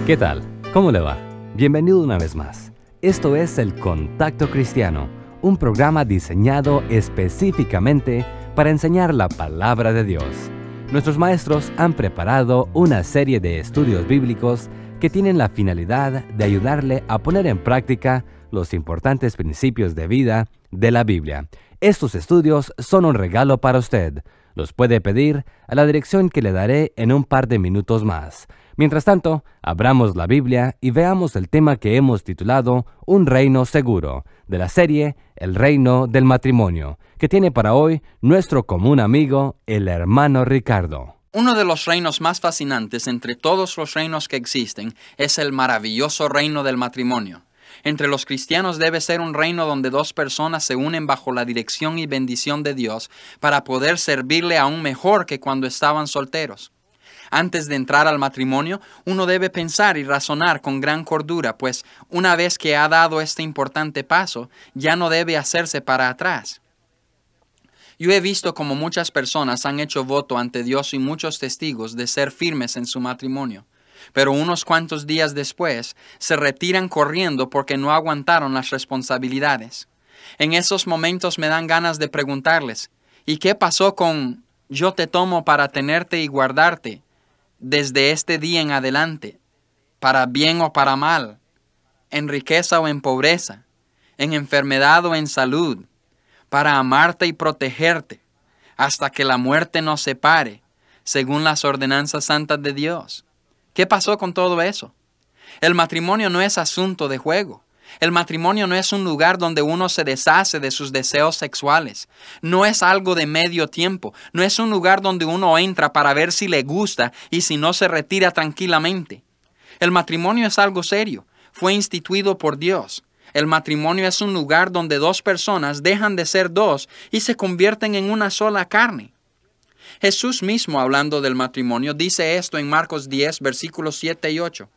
¿Qué tal? ¿Cómo le va? Bienvenido una vez más. Esto es El Contacto Cristiano, un programa diseñado específicamente para enseñar la palabra de Dios. Nuestros maestros han preparado una serie de estudios bíblicos que tienen la finalidad de ayudarle a poner en práctica los importantes principios de vida de la Biblia. Estos estudios son un regalo para usted. Los puede pedir a la dirección que le daré en un par de minutos más. Mientras tanto, abramos la Biblia y veamos el tema que hemos titulado Un reino seguro, de la serie El reino del matrimonio, que tiene para hoy nuestro común amigo, el hermano Ricardo. Uno de los reinos más fascinantes entre todos los reinos que existen es el maravilloso reino del matrimonio. Entre los cristianos debe ser un reino donde dos personas se unen bajo la dirección y bendición de Dios para poder servirle aún mejor que cuando estaban solteros. Antes de entrar al matrimonio, uno debe pensar y razonar con gran cordura, pues una vez que ha dado este importante paso, ya no debe hacerse para atrás. Yo he visto como muchas personas han hecho voto ante Dios y muchos testigos de ser firmes en su matrimonio, pero unos cuantos días después se retiran corriendo porque no aguantaron las responsabilidades. En esos momentos me dan ganas de preguntarles, ¿y qué pasó con yo te tomo para tenerte y guardarte desde este día en adelante, para bien o para mal, en riqueza o en pobreza, en enfermedad o en salud, para amarte y protegerte, hasta que la muerte nos separe, según las ordenanzas santas de Dios? ¿Qué pasó con todo eso? El matrimonio no es asunto de juego. El matrimonio no es un lugar donde uno se deshace de sus deseos sexuales. No es algo de medio tiempo. No es un lugar donde uno entra para ver si le gusta y si no se retira tranquilamente. El matrimonio es algo serio. Fue instituido por Dios. El matrimonio es un lugar donde dos personas dejan de ser dos y se convierten en una sola carne. Jesús mismo, hablando del matrimonio, dice esto en Marcos 10, versículos 7 y 8.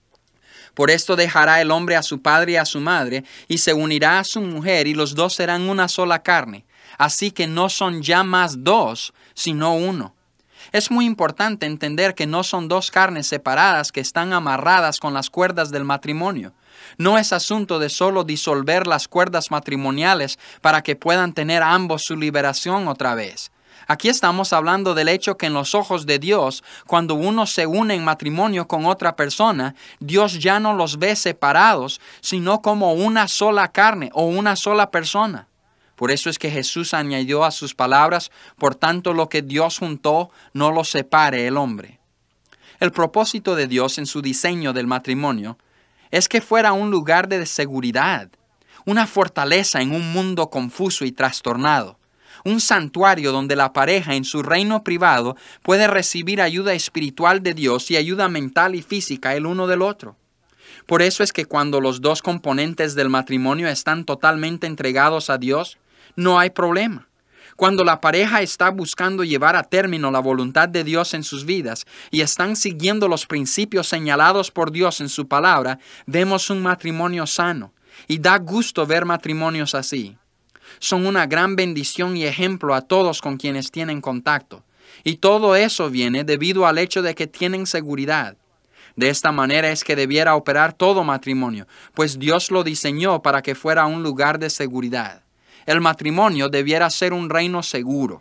Por esto dejará el hombre a su padre y a su madre, y se unirá a su mujer, y los dos serán una sola carne. Así que no son ya más dos, sino uno. Es muy importante entender que no son dos carnes separadas que están amarradas con las cuerdas del matrimonio. No es asunto de solo disolver las cuerdas matrimoniales para que puedan tener ambos su liberación otra vez. Aquí estamos hablando del hecho que en los ojos de Dios, cuando uno se une en matrimonio con otra persona, Dios ya no los ve separados, sino como una sola carne o una sola persona. Por eso es que Jesús añadió a sus palabras, por tanto lo que Dios juntó, no lo separe el hombre. El propósito de Dios en su diseño del matrimonio es que fuera un lugar de seguridad, una fortaleza en un mundo confuso y trastornado. Un santuario donde la pareja en su reino privado puede recibir ayuda espiritual de Dios y ayuda mental y física el uno del otro. Por eso es que cuando los dos componentes del matrimonio están totalmente entregados a Dios, no hay problema. Cuando la pareja está buscando llevar a término la voluntad de Dios en sus vidas y están siguiendo los principios señalados por Dios en su palabra, vemos un matrimonio sano y da gusto ver matrimonios así. Son una gran bendición y ejemplo a todos con quienes tienen contacto. Y todo eso viene debido al hecho de que tienen seguridad. De esta manera es que debiera operar todo matrimonio, pues Dios lo diseñó para que fuera un lugar de seguridad. El matrimonio debiera ser un reino seguro.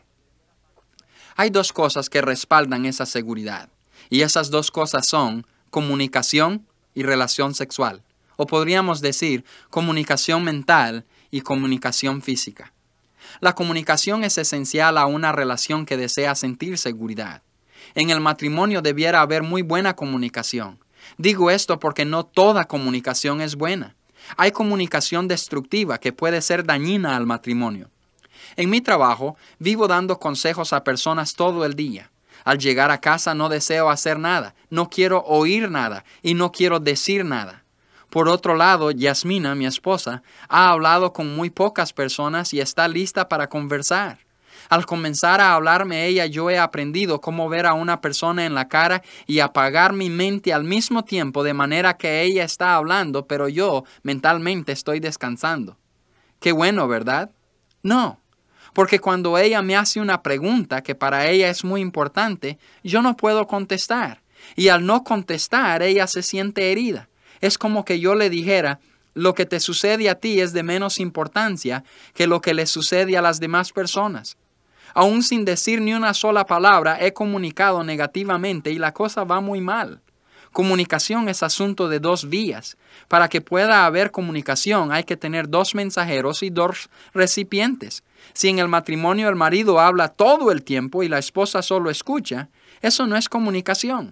Hay dos cosas que respaldan esa seguridad, y esas dos cosas son comunicación y relación sexual, o podríamos decir comunicación mental y comunicación física. La comunicación es esencial a una relación que desea sentir seguridad. En el matrimonio debiera haber muy buena comunicación. Digo esto porque no toda comunicación es buena. Hay comunicación destructiva que puede ser dañina al matrimonio. En mi trabajo, vivo dando consejos a personas todo el día. Al llegar a casa no deseo hacer nada, no quiero oír nada y no quiero decir nada. Por otro lado, Yasmina, mi esposa, ha hablado con muy pocas personas y está lista para conversar. Al comenzar a hablarme ella, yo he aprendido cómo ver a una persona en la cara y apagar mi mente al mismo tiempo, de manera que ella está hablando, pero yo mentalmente estoy descansando. Qué bueno, ¿verdad? No, porque cuando ella me hace una pregunta que para ella es muy importante, yo no puedo contestar. Y al no contestar, ella se siente herida. Es como que yo le dijera, lo que te sucede a ti es de menos importancia que lo que le sucede a las demás personas. Aún sin decir ni una sola palabra, he comunicado negativamente y la cosa va muy mal. Comunicación es asunto de dos vías. Para que pueda haber comunicación hay que tener dos mensajeros y dos recipientes. Si en el matrimonio el marido habla todo el tiempo y la esposa solo escucha, eso no es comunicación.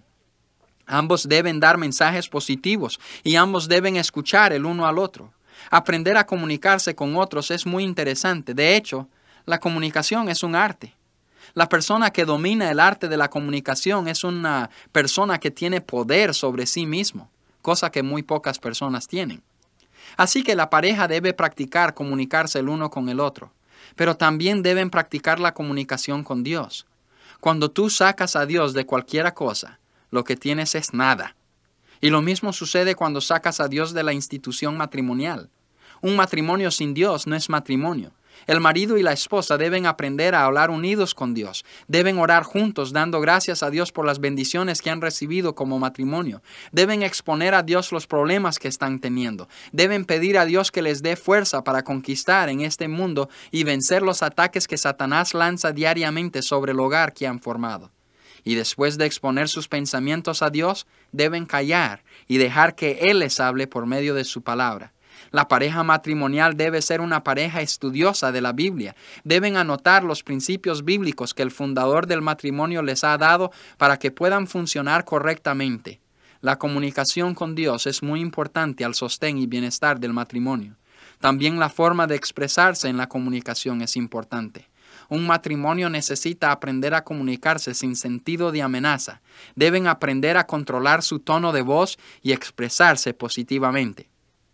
Ambos deben dar mensajes positivos y ambos deben escuchar el uno al otro. Aprender a comunicarse con otros es muy interesante. De hecho, la comunicación es un arte. La persona que domina el arte de la comunicación es una persona que tiene poder sobre sí mismo, cosa que muy pocas personas tienen. Así que la pareja debe practicar comunicarse el uno con el otro, pero también deben practicar la comunicación con Dios. Cuando tú sacas a Dios de cualquier cosa, lo que tienes es nada. Y lo mismo sucede cuando sacas a Dios de la institución matrimonial. Un matrimonio sin Dios no es matrimonio. El marido y la esposa deben aprender a hablar unidos con Dios. Deben orar juntos, dando gracias a Dios por las bendiciones que han recibido como matrimonio. Deben exponer a Dios los problemas que están teniendo. Deben pedir a Dios que les dé fuerza para conquistar en este mundo y vencer los ataques que Satanás lanza diariamente sobre el hogar que han formado. Y después de exponer sus pensamientos a Dios, deben callar y dejar que Él les hable por medio de su palabra. La pareja matrimonial debe ser una pareja estudiosa de la Biblia. Deben anotar los principios bíblicos que el fundador del matrimonio les ha dado para que puedan funcionar correctamente. La comunicación con Dios es muy importante al sostén y bienestar del matrimonio. También la forma de expresarse en la comunicación es importante. Un matrimonio necesita aprender a comunicarse sin sentido de amenaza. Deben aprender a controlar su tono de voz y expresarse positivamente.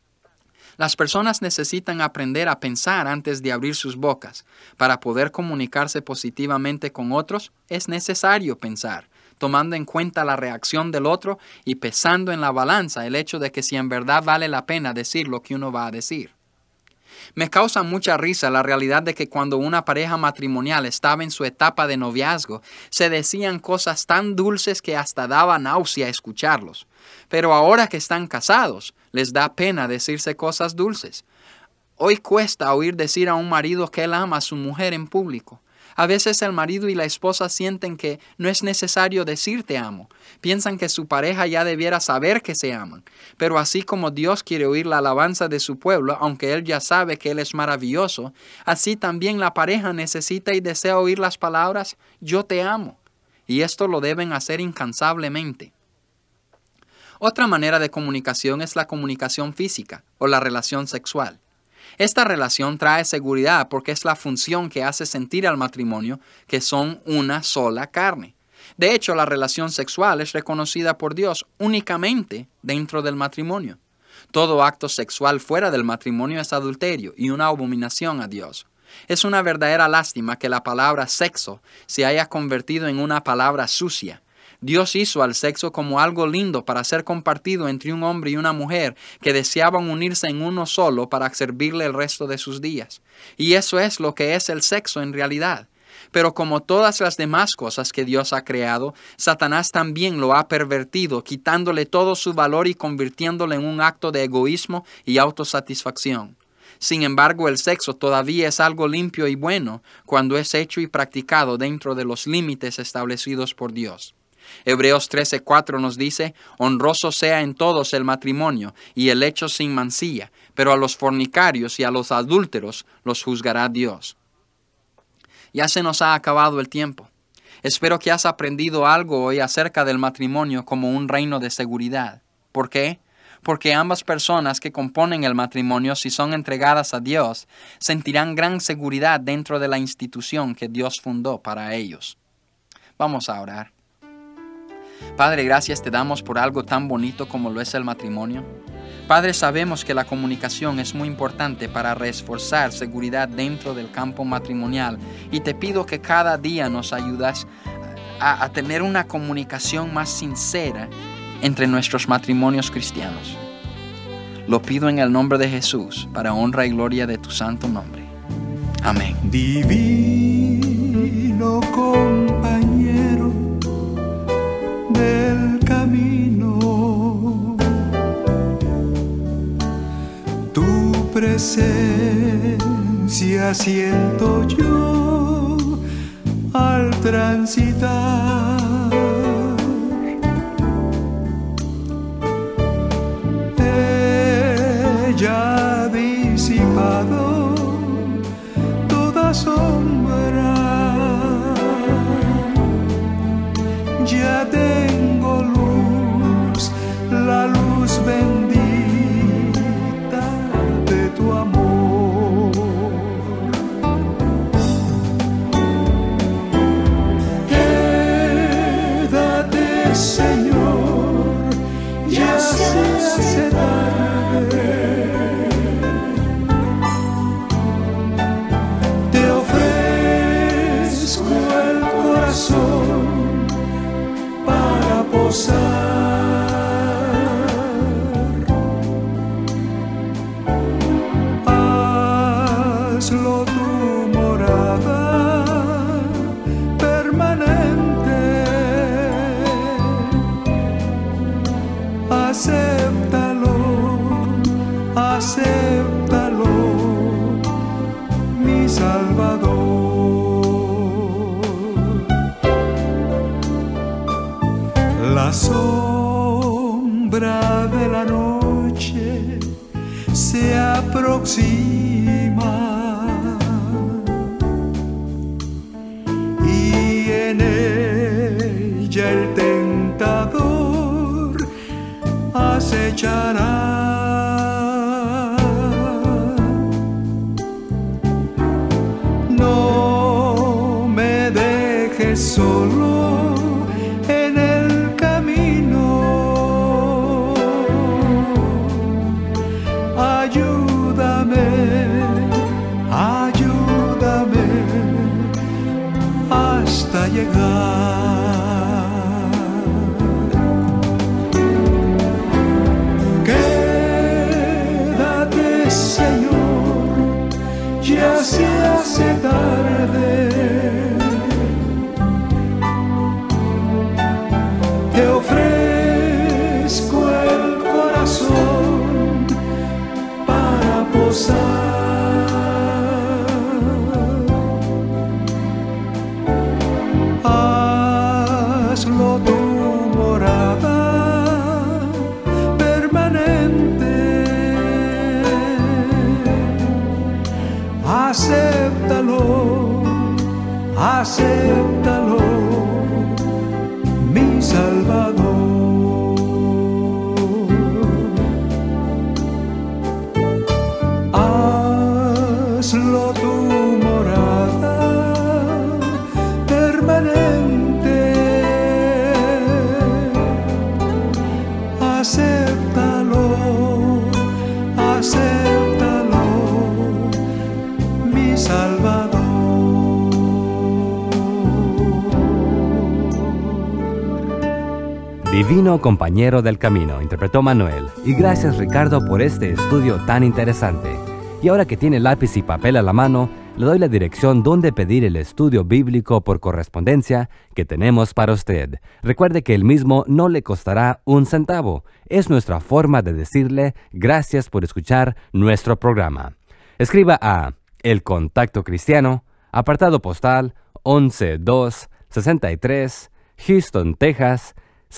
Las personas necesitan aprender a pensar antes de abrir sus bocas. Para poder comunicarse positivamente con otros, es necesario pensar, tomando en cuenta la reacción del otro y pesando en la balanza el hecho de que si en verdad vale la pena decir lo que uno va a decir. Me causa mucha risa la realidad de que cuando una pareja matrimonial estaba en su etapa de noviazgo, se decían cosas tan dulces que hasta daba náusea escucharlos. Pero ahora que están casados, les da pena decirse cosas dulces. Hoy cuesta oír decir a un marido que él ama a su mujer en público. A veces el marido y la esposa sienten que no es necesario decir te amo. Piensan que su pareja ya debiera saber que se aman. Pero así como Dios quiere oír la alabanza de su pueblo, aunque Él ya sabe que Él es maravilloso, así también la pareja necesita y desea oír las palabras yo te amo. Y esto lo deben hacer incansablemente. Otra manera de comunicación es la comunicación física o la relación sexual. Esta relación trae seguridad porque es la función que hace sentir al matrimonio que son una sola carne. De hecho, la relación sexual es reconocida por Dios únicamente dentro del matrimonio. Todo acto sexual fuera del matrimonio es adulterio y una abominación a Dios. Es una verdadera lástima que la palabra sexo se haya convertido en una palabra sucia. Dios hizo al sexo como algo lindo para ser compartido entre un hombre y una mujer que deseaban unirse en uno solo para servirle el resto de sus días. Y eso es lo que es el sexo en realidad. Pero como todas las demás cosas que Dios ha creado, Satanás también lo ha pervertido, quitándole todo su valor y convirtiéndolo en un acto de egoísmo y autosatisfacción. Sin embargo, el sexo todavía es algo limpio y bueno cuando es hecho y practicado dentro de los límites establecidos por Dios. Hebreos 13:4 nos dice, honroso sea en todos el matrimonio y el hecho sin mancilla, pero a los fornicarios y a los adúlteros los juzgará Dios. Ya se nos ha acabado el tiempo. Espero que has aprendido algo hoy acerca del matrimonio como un reino de seguridad. ¿Por qué? Porque ambas personas que componen el matrimonio, si son entregadas a Dios, sentirán gran seguridad dentro de la institución que Dios fundó para ellos. Vamos a orar. Padre, gracias te damos por algo tan bonito como lo es el matrimonio. Padre, sabemos que la comunicación es muy importante para reforzar seguridad dentro del campo matrimonial y te pido que cada día nos ayudas a tener una comunicación más sincera entre nuestros matrimonios cristianos. Lo pido en el nombre de Jesús, para honra y gloria de tu santo nombre. Amén. Divino compañero del presencia siento yo al transitar. Ella ha disipado toda sombra. Ya tengo luz, la luz bendita de tu amor. Quédate, Señor, ya se hace tarde. Te ofrezco el corazón para posar. Hazlo tu morada permanente. Acéptalo, acéptalo, mi Salvador. La sombra de la noche se aproxima y en ella el tentador acechará. No me dejes solo en el camino. Ayúdame, ayúdame hasta llegar. Quédate, Señor, ya se hace tarde. Te ofrezco el corazón para posar. Hazlo tu morada permanente. Acéptalo, acéptalo, mi Salvador. Hazlo tu morada permanente. Acéptalo, acéptalo, mi Salvador. Divino compañero del camino, interpretó Manuel. Y gracias, Ricardo, por este estudio tan interesante. Y ahora que tiene lápiz y papel a la mano, le doy la dirección donde pedir el estudio bíblico por correspondencia que tenemos para usted. Recuerde que el mismo no le costará un centavo. Es nuestra forma de decirle gracias por escuchar nuestro programa. Escriba a El Contacto Cristiano, apartado postal 11263, Houston, Texas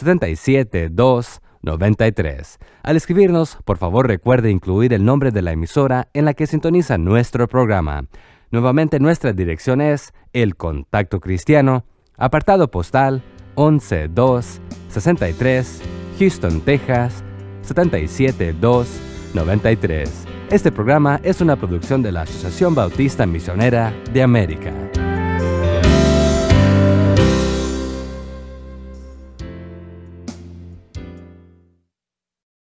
77293. Al escribirnos, por favor recuerde incluir el nombre de la emisora en la que sintoniza nuestro programa. Nuevamente, nuestra dirección es El Contacto Cristiano, apartado postal 11263, Houston, Texas 77293. Este programa es una producción de la Asociación Bautista Misionera de América.